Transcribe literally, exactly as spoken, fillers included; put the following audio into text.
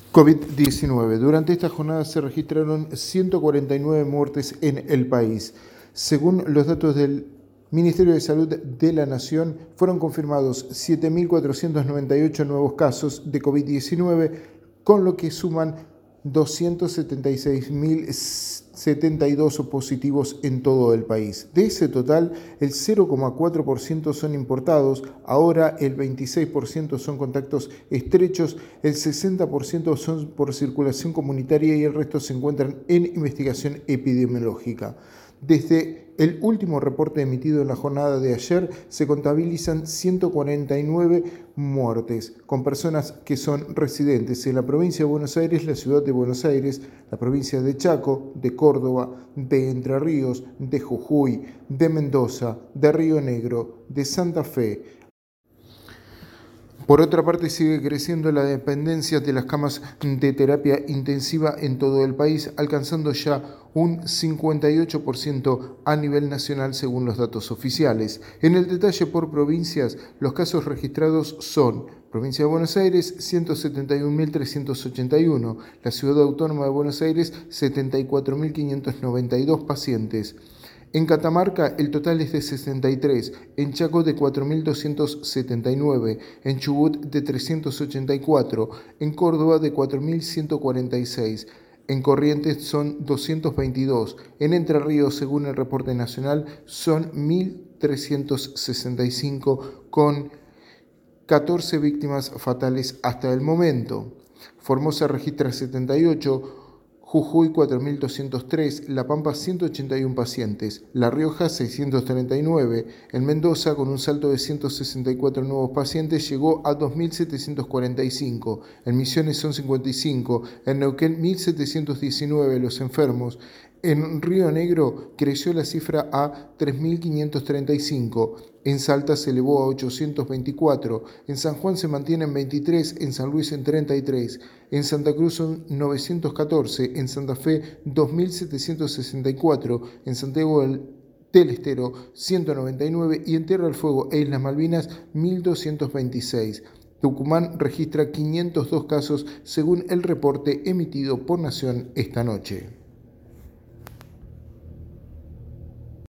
COVID diecinueve. Durante esta jornada se registraron ciento cuarenta y nueve muertes en el país. Según los datos del Ministerio de Salud de la Nación, fueron confirmados siete mil cuatrocientos noventa y ocho nuevos casos de COVID diecinueve, con lo que suman doscientos setenta y seis mil setenta y dos positivos en todo el país. De ese total, el cero coma cuatro por ciento son importados, ahora el veintiséis por ciento son contactos estrechos, el sesenta por ciento son por circulación comunitaria y el resto se encuentran en investigación epidemiológica. Desde el último reporte emitido en la jornada de ayer, se contabilizan ciento cuarenta y nueve muertes, con personas que son residentes en la provincia de Buenos Aires, la ciudad de Buenos Aires, la provincia de Chaco, de Córdoba, de Entre Ríos, de Jujuy, de Mendoza, de Río Negro, de Santa Fe. Por otra parte, sigue creciendo la dependencia de las camas de terapia intensiva en todo el país, alcanzando ya un cincuenta y ocho por ciento a nivel nacional según los datos oficiales. En el detalle por provincias, los casos registrados son: Provincia de Buenos Aires, ciento setenta y un mil trescientos ochenta y uno, la Ciudad Autónoma de Buenos Aires, setenta y cuatro mil quinientos noventa y dos pacientes. En Catamarca el total es de sesenta y tres, en Chaco de cuatro mil doscientos setenta y nueve, en Chubut de trescientos ochenta y cuatro, en Córdoba de cuatro mil ciento cuarenta y seis, en Corrientes son doscientos veintidós, en Entre Ríos, según el reporte nacional, son mil trescientos sesenta y cinco, con catorce víctimas fatales hasta el momento. Formosa registra setenta y ocho, Jujuy cuatro mil doscientos tres, La Pampa ciento ochenta y uno pacientes, La Rioja seiscientos treinta y nueve, en Mendoza con un salto de ciento sesenta y cuatro nuevos pacientes llegó a dos mil setecientos cuarenta y cinco, en Misiones son cincuenta y cinco, en Neuquén mil setecientos diecinueve los enfermos, en Río Negro creció la cifra a tres mil quinientos treinta y cinco, en Salta se elevó a ochocientos veinticuatro, en San Juan se mantiene en veintitrés, en San Luis en treinta y tres, en Santa Cruz son novecientos catorce, en Santa Fe dos mil setecientos sesenta y cuatro, en Santiago del Estero ciento noventa y nueve y en Tierra del Fuego e Islas Malvinas mil doscientos veintiséis. Tucumán registra quinientos dos casos según el reporte emitido por Nación esta noche.